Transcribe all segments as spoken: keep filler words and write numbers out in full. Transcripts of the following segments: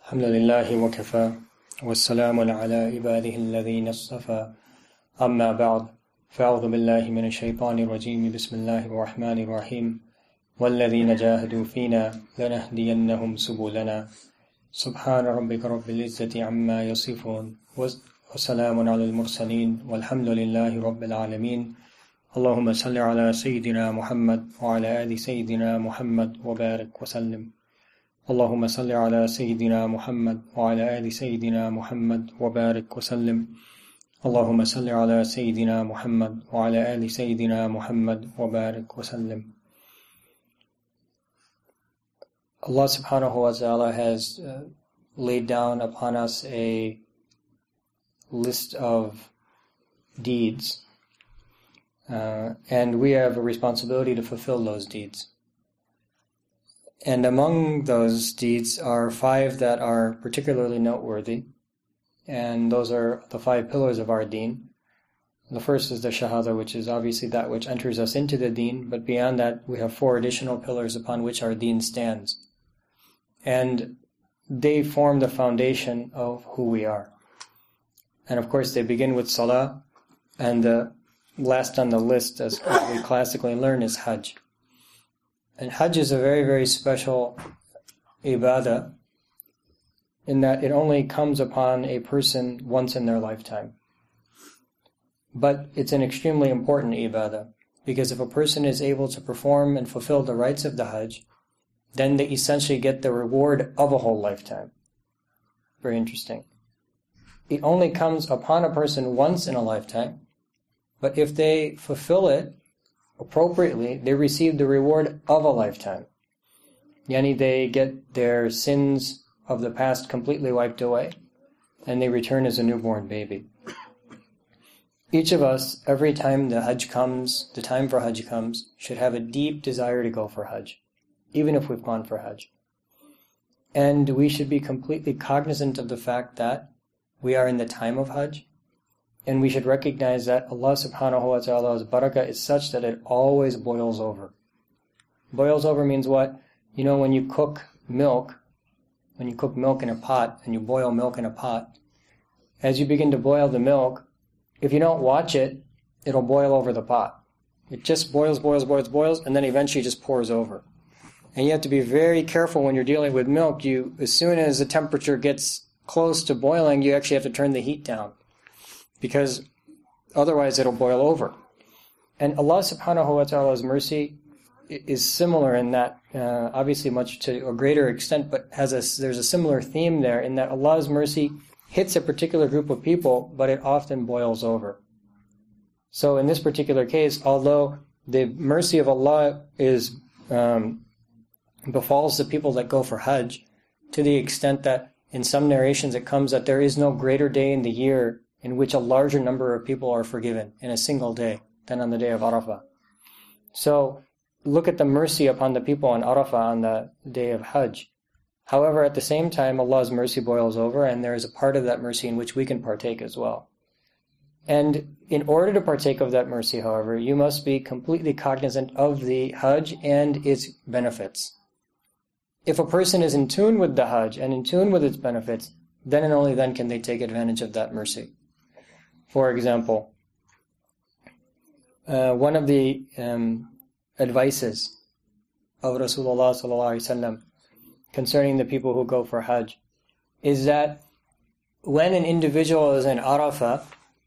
الحمد لله وكفى والسلام على عباده الذين اصطفى أما بعد فأعوذ بالله من الشيطان الرجيم بسم الله الرحمن الرحيم والذين جاهدوا فينا لنهدينهم سبلنا سبحان ربك رب العزة عما يصفون وسلام على المرسلين والحمد لله رب العالمين اللهم صل على سيدنا محمد وعلى آل سيدنا محمد وبارك وسلم اللهم صل على سيدنا محمد وعلى آل سيدنا محمد وبارك وسلم اللهم صل على سيدنا محمد وعلى آل سيدنا محمد وبارك وسلم. Allah subhanahu wa ta'ala has uh, laid down upon us a list of deeds uh, and we have a responsibility to fulfill those deeds. And among those deeds are five that are particularly noteworthy, and those are the five pillars of our deen. The first is the shahada, which is obviously that which enters us into the deen, but beyond that we have four additional pillars upon which our deen stands. And they form the foundation of who we are. And of course they begin with salah, and the last on the list, as we classically learn, is hajj. And hajj is a very, very special ibadah in that it only comes upon a person once in their lifetime. But it's an extremely important ibadah, because if a person is able to perform and fulfill the rites of the hajj, then they essentially get the reward of a whole lifetime. Very interesting. It only comes upon a person once in a lifetime, but if they fulfill it appropriately, they receive the reward of a lifetime. Yani they get their sins of the past completely wiped away, and they return as a newborn baby. Each of us, every time the Hajj comes, the time for Hajj comes, should have a deep desire to go for Hajj, even if we've gone for Hajj. And we should be completely cognizant of the fact that we are in the time of Hajj, and we should recognize that Allah subhanahu wa ta'ala's barakah is such that it always boils over. Boils over means what? You know, when you cook milk, when you cook milk in a pot, and you boil milk in a pot, as you begin to boil the milk, if you don't watch it, it'll boil over the pot. It just boils, boils, boils, boils, and then eventually just pours over. And you have to be very careful when you're dealing with milk. You, as soon as the temperature gets close to boiling, you actually have to turn the heat down, because otherwise it'll boil over. And Allah subhanahu wa ta'ala's mercy is similar in that, uh, obviously much to a greater extent, but has a, there's a similar theme there in that Allah's mercy hits a particular group of people, but it often boils over. So in this particular case, although the mercy of Allah is um, befalls the people that go for Hajj, to the extent that in some narrations it comes that there is no greater day in the year in which a larger number of people are forgiven in a single day than on the day of Arafah. So, look at the mercy upon the people on Arafah on the day of Hajj. However, at the same time, Allah's mercy boils over, and there is a part of that mercy in which we can partake as well. And in order to partake of that mercy, however, you must be completely cognizant of the Hajj and its benefits. If a person is in tune with the Hajj and in tune with its benefits, then and only then can they take advantage of that mercy. For example, uh, one of the um, advices of Rasulullah sallallahu alaihi wasallam concerning the people who go for Hajj is that when an individual is in Arafah,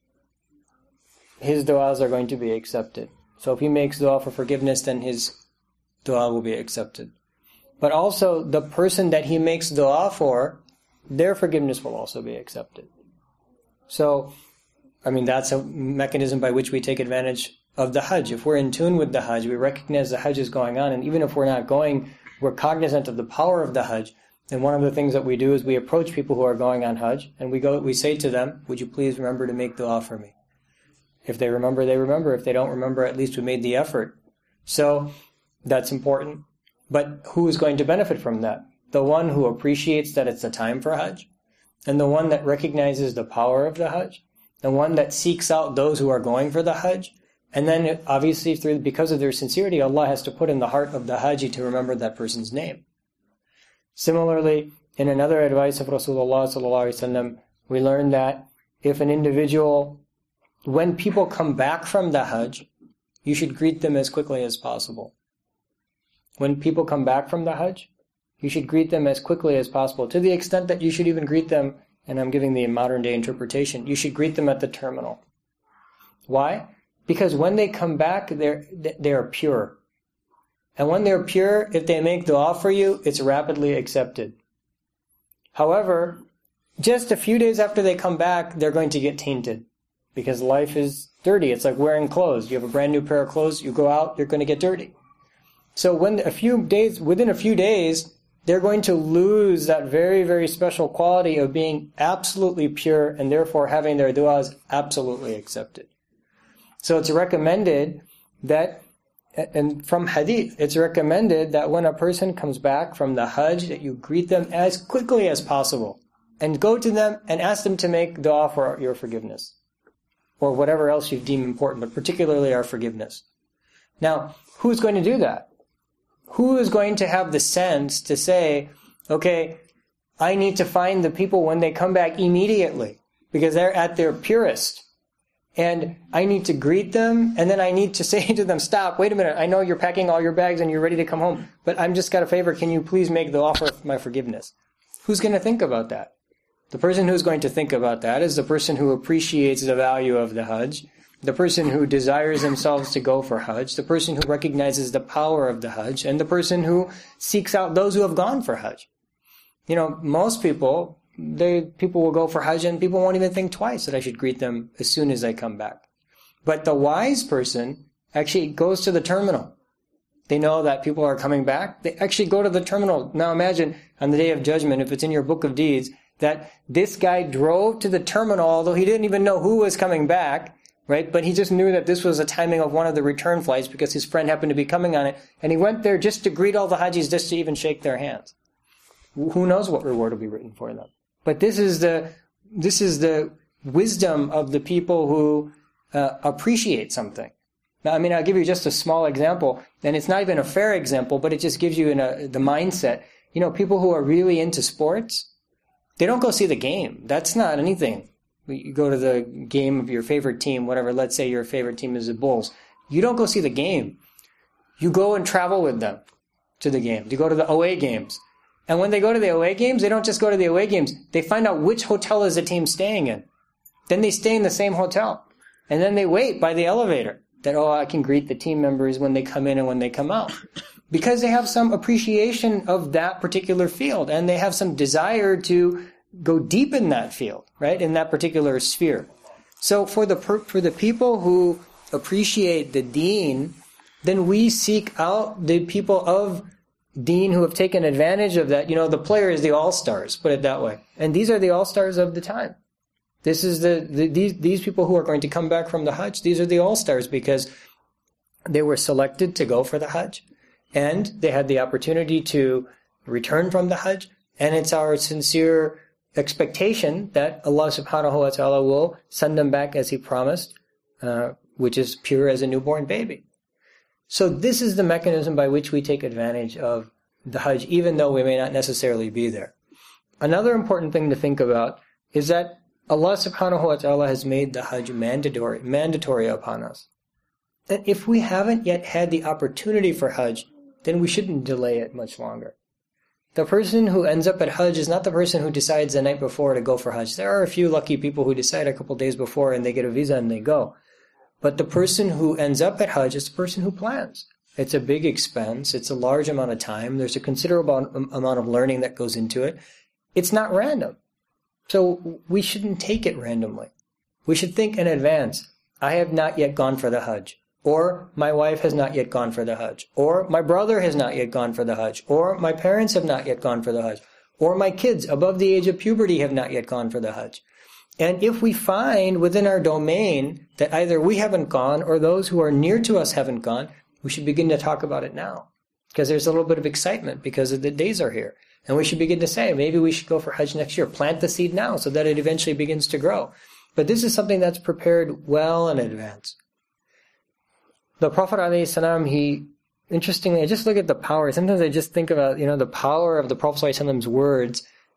his du'as are going to be accepted. So if he makes du'a for forgiveness, then his du'a will be accepted. But also the person that he makes du'a for, their forgiveness will also be accepted. So, I mean, that's a mechanism by which we take advantage of the Hajj. If we're in tune with the Hajj, we recognize the Hajj is going on, and even if we're not going, we're cognizant of the power of the Hajj. And one of the things that we do is we approach people who are going on Hajj, and we go, we say to them, would you please remember to make dua for me? If they remember, they remember. If they don't remember, at least we made the effort. So, that's important. But who is going to benefit from that? The one who appreciates that it's the time for Hajj, and the one that recognizes the power of the Hajj, the one that seeks out those who are going for the Hajj, and then obviously through because of their sincerity, Allah has to put in the heart of the Haji to remember that person's name. Similarly, in another advice of Rasulullah sallallahu alaihi wasallam, we learn that if an individual, when people come back from the Hajj, you should greet them as quickly as possible. When people come back from the Hajj, you should greet them as quickly as possible, to the extent that you should even greet them, and I'm giving the modern day interpretation, you should greet them at the terminal. Why? Because when they come back, they're, they're pure. And when they're pure, if they make dua for you, it's rapidly accepted. However, just a few days after they come back, they're going to get tainted. Because life is dirty. It's like wearing clothes. You have a brand new pair of clothes, you go out, you're going to get dirty. So when a few days, within a few days, they're going to lose that very, very special quality of being absolutely pure and therefore having their du'as absolutely accepted. So it's recommended that, and from hadith, it's recommended that when a person comes back from the Hajj, that you greet them as quickly as possible. And go to them and ask them to make dua for your forgiveness. Or whatever else you deem important, but particularly our forgiveness. Now, who's going to do that? Who is going to have the sense to say, okay, I need to find the people when they come back immediately, because they're at their purest. And I need to greet them, and then I need to say to them, stop, wait a minute, I know you're packing all your bags and you're ready to come home, but I'm just got a favor, can you please make the offer of my forgiveness? Who's going to think about that? The person who's going to think about that is the person who appreciates the value of the Hajj, the person who desires themselves to go for Hajj, the person who recognizes the power of the Hajj, and the person who seeks out those who have gone for Hajj. You know, most people, they people will go for Hajj and people won't even think twice that I should greet them as soon as they come back. But the wise person actually goes to the terminal. They know that people are coming back. They actually go to the terminal. Now imagine on the Day of Judgment, if it's in your book of deeds, that this guy drove to the terminal, although he didn't even know who was coming back, right? But he just knew that this was a timing of one of the return flights because his friend happened to be coming on it. And he went there just to greet all the Hajis, just to even shake their hands. Who knows what reward will be written for them? But this is the, this is the wisdom of the people who uh, appreciate something. Now, I mean, I'll give you just a small example, and it's not even a fair example, but it just gives you in a, the mindset. You know, people who are really into sports, they don't go see the game. That's not anything. You go to the game of your favorite team, whatever. Let's say your favorite team is the Bulls. You don't go see the game. You go and travel with them to the game. You go to the away games. And when they go to the away games, they don't just go to the away games. They find out which hotel is the team staying in. Then they stay in the same hotel. And then they wait by the elevator. That, oh, I can greet the team members when they come in and when they come out. Because they have some appreciation of that particular field. And they have some desire to go deep in that field, right? In that particular sphere. So for the for the people who appreciate the deen, then we seek out the people of deen who have taken advantage of that. You know, the players, the all-stars, put it that way. And these are the all-stars of the time. This is the, the these these people who are going to come back from the Hajj. These are the all-stars because they were selected to go for the Hajj. And they had the opportunity to return from the Hajj. And it's our sincere expectation that Allah subhanahu wa ta'ala will send them back as He promised, uh, which is pure as a newborn baby. So this is the mechanism by which we take advantage of the Hajj, even though we may not necessarily be there. Another important thing to think about is that Allah subhanahu wa ta'ala has made the Hajj mandatory, mandatory upon us. That if we haven't yet had the opportunity for Hajj, then we shouldn't delay it much longer. The person who ends up at Hajj is not the person who decides the night before to go for Hajj. There are a few lucky people who decide a couple days before and they get a visa and they go. But the person who ends up at Hajj is the person who plans. It's a big expense. It's a large amount of time. There's a considerable amount of learning that goes into it. It's not random. So we shouldn't take it randomly. We should think in advance. I have not yet gone for the Hajj. Or my wife has not yet gone for the Hajj. Or my brother has not yet gone for the Hajj. Or my parents have not yet gone for the Hajj. Or my kids above the age of puberty have not yet gone for the Hajj. And if we find within our domain that either we haven't gone or those who are near to us haven't gone, we should begin to talk about it now. Because there's a little bit of excitement because the days are here. And we should begin to say, maybe we should go for Hajj next year. Plant the seed now so that it eventually begins to grow. But this is something that's prepared well in advance. The Prophet ﷺ, he, interestingly, I just look at the power. Sometimes I just think about, you know, the power of the Prophet ﷺ's words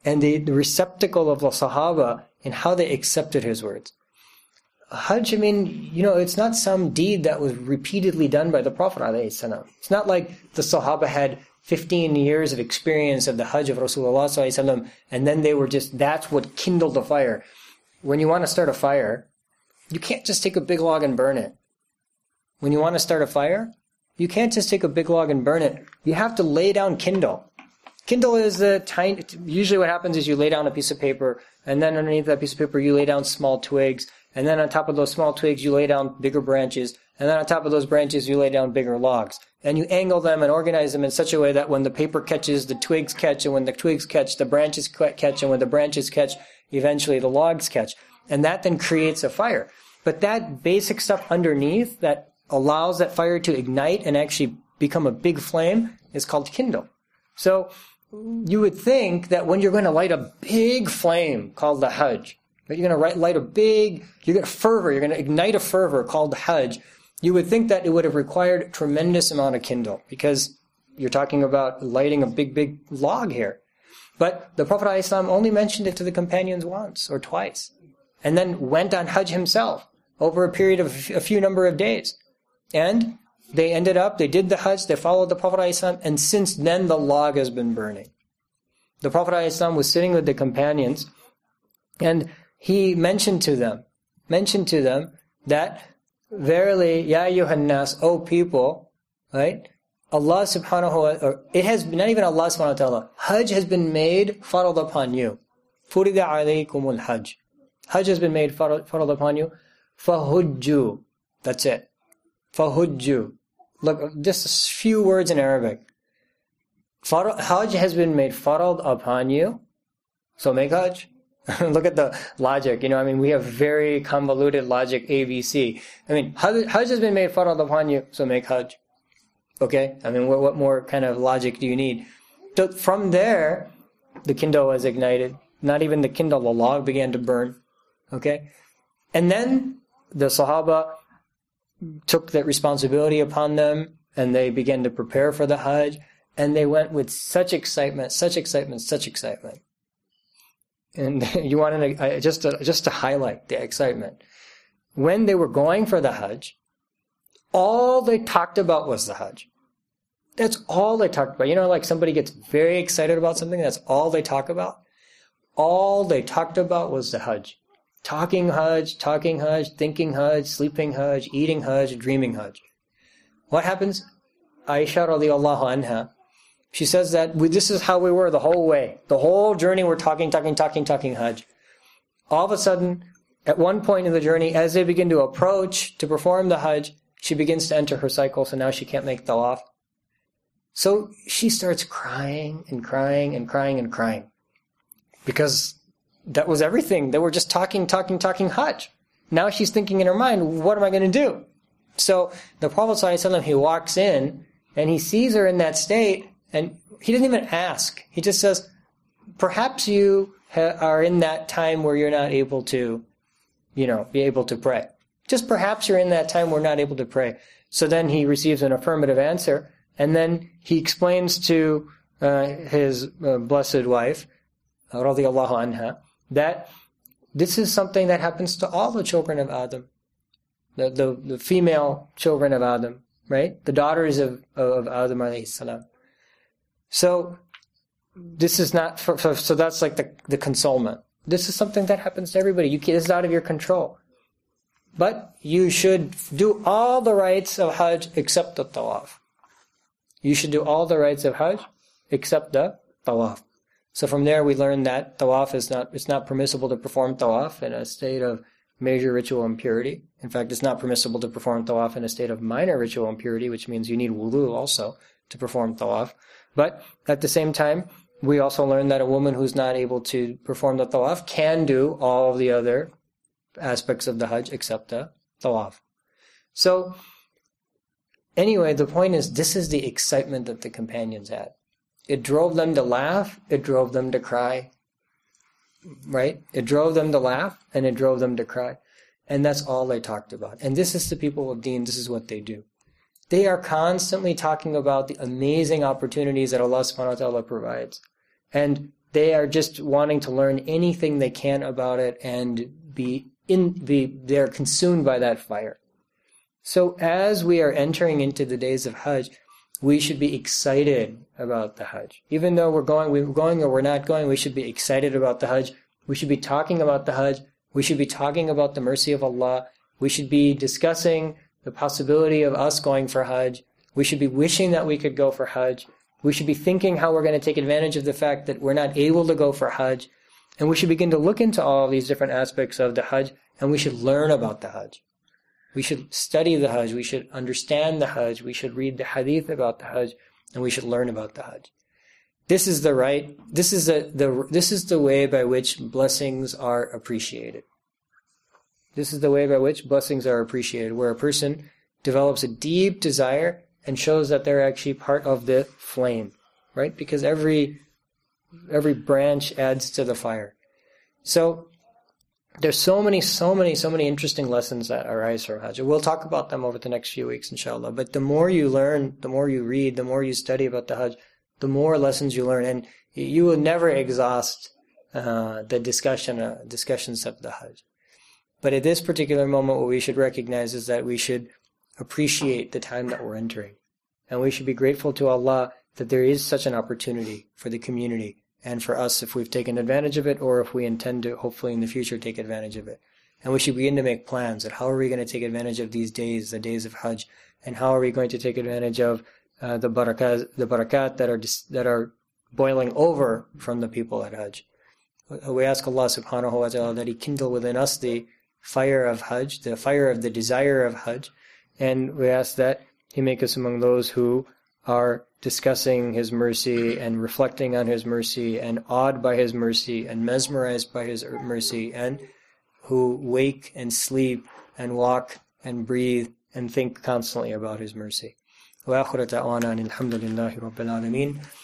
and the, the receptacle of the Sahaba and how they accepted his words. Hajj, I mean, you know, it's not some deed that was repeatedly done by the Prophet ﷺ. It's not like the Sahaba had fifteen years of experience of the Hajj of Rasulullah ﷺ, and then they were just, that's what kindled the fire. When you want to start a fire, you can't just take a big log and burn it. When you want to start a fire, you can't just take a big log and burn it. You have to lay down kindle. Kindle is the tiny, usually what happens is you lay down a piece of paper, and then underneath that piece of paper you lay down small twigs, and then on top of those small twigs you lay down bigger branches, and then on top of those branches you lay down bigger logs. And you angle them and organize them in such a way that when the paper catches, the twigs catch, and when the twigs catch, the branches catch, and when the branches catch, eventually the logs catch. And that then creates a fire. But that basic stuff underneath that allows that fire to ignite and actually become a big flame is called kindle. So you would think that when you're going to light a big flame called the Hajj, you're going to light a big, you're going to fervor, you're going to ignite a fervor called the Hajj, you would think that it would have required a tremendous amount of kindle, because you're talking about lighting a big, big log here. But the Prophet ﷺ only mentioned it to the companions once or twice, and then went on Hajj himself over a period of a few number of days. And they ended up, they did the Hajj, they followed the Prophet ﷺ, and since then the log has been burning. The Prophet ﷺ was sitting with the companions, and he mentioned to them, mentioned to them that, verily, Ya ayyuhan nas, O people, right? Allah subhanahu wa ta'ala, or it has, not even Allah subhanahu wa ta'ala, Hajj has been made farad upon you. Furida alaykumul Hajj. Hajj has been made farad upon you. Fahujju. That's it. Fahujju. Look, just a few words in Arabic. Hajj has been made farad upon you, so make Hajj. Look at the logic. You know, I mean, we have very convoluted logic, A B C. I mean, Hajj has been made farad upon you, so make Hajj. Okay? I mean, what, what more kind of logic do you need? So from there, the kindle was ignited. Not even the kindle, the log began to burn. Okay? And then the Sahaba took that responsibility upon them, and they began to prepare for the Hajj, and they went with such excitement, such excitement, such excitement. And you wanted to, just to, just to highlight the excitement. When they were going for the Hajj, all they talked about was the Hajj. That's all they talked about. You know, like somebody gets very excited about something, that's all they talk about. All they talked about was the Hajj. Talking Hajj, talking Hajj, thinking Hajj, sleeping Hajj, eating Hajj, dreaming Hajj. What happens? Aisha radiallahu anha, she says that we, this is how we were the whole way. The whole journey we're talking, talking, talking, talking Hajj. All of a sudden, at one point in the journey, as they begin to approach to perform the Hajj, she begins to enter her cycle, so now she can't make tawaf. So she starts crying and crying and crying and crying. Because that was everything. They were just talking, talking, talking Hajj. Now she's thinking in her mind, what am I going to do? So the Prophet ﷺ, he walks in and he sees her in that state, and he doesn't even ask. He just says, perhaps you ha- are in that time where you're not able to, you know, be able to pray. Just perhaps you're in that time where you're not able to pray. So then he receives an affirmative answer, and then he explains to uh, his uh, blessed wife, radiyallahu anha, that this is something that happens to all the children of Adam, the the, the female children of Adam, right? The daughters of, of Adam alayhi salam. So this is not, for, for, so that's like the, the consolement. This is something that happens to everybody. You can't, this is out of your control. But you should do all the rites of Hajj except the tawaf. You should do all the rites of Hajj except the tawaf. So from there we learn that tawaf is not, it's not permissible to perform tawaf in a state of major ritual impurity. In fact, it's not permissible to perform tawaf in a state of minor ritual impurity, which means you need wudu also to perform tawaf. But at the same time, we also learn that a woman who's not able to perform the tawaf can do all of the other aspects of the Hajj except the tawaf. So, anyway, the point is, this is the excitement that the companions had. It drove them to laugh, it drove them to cry, right? It drove them to laugh, and it drove them to cry. And that's all they talked about. And this is the people of Deen, this is what they do. They are constantly talking about the amazing opportunities that Allah subhanahu wa ta'ala provides. And They are just wanting to learn anything they can about it and be in be they're consumed by that fire. So as we are entering into the days of Hajj, we should be excited about the Hajj. Even though we're going, we're going or we're not going, we should be excited about the Hajj. We should be talking about the Hajj. We should be talking about the mercy of Allah. We should be discussing the possibility of us going for Hajj. We should be wishing that we could go for Hajj. We should be thinking how we're going to take advantage of the fact that we're not able to go for Hajj. And we should begin to look into all these different aspects of the Hajj, and we should learn about the Hajj. We should study the Hajj. We should understand the Hajj. We should read the hadith about the Hajj, and we should learn about the Hajj. This is the right, this is the, the this is the way by which blessings are appreciated. This is the way by which blessings are appreciated, where a person develops a deep desire and shows that they're actually part of the flame, right? Because every every branch adds to the fire. So there's so many, so many, so many interesting lessons that arise from Hajj. We'll talk about them over the next few weeks, inshallah. But the more you learn, the more you read, the more you study about the Hajj, the more lessons you learn, and you will never exhaust uh, the discussion uh, discussions of the Hajj. But at this particular moment, what we should recognize is that we should appreciate the time that we're entering. And we should be grateful to Allah that there is such an opportunity for the community and for us if we've taken advantage of it or if we intend to, hopefully in the future, take advantage of it. And we should begin to make plans that how are we going to take advantage of these days, the days of Hajj, and how are we going to take advantage of uh, the barakat, the barakat that are dis- that are boiling over from the people at Hajj. We ask Allah subhanahu wa ta'ala that He kindle within us the fire of Hajj, the fire of the desire of Hajj, and we ask that He make us among those who are discussing His mercy and reflecting on His mercy and awed by His mercy and mesmerized by His mercy, and who wake and sleep and walk and breathe and think constantly about His mercy. وآخر دعوانا الحمد لله رب العالمين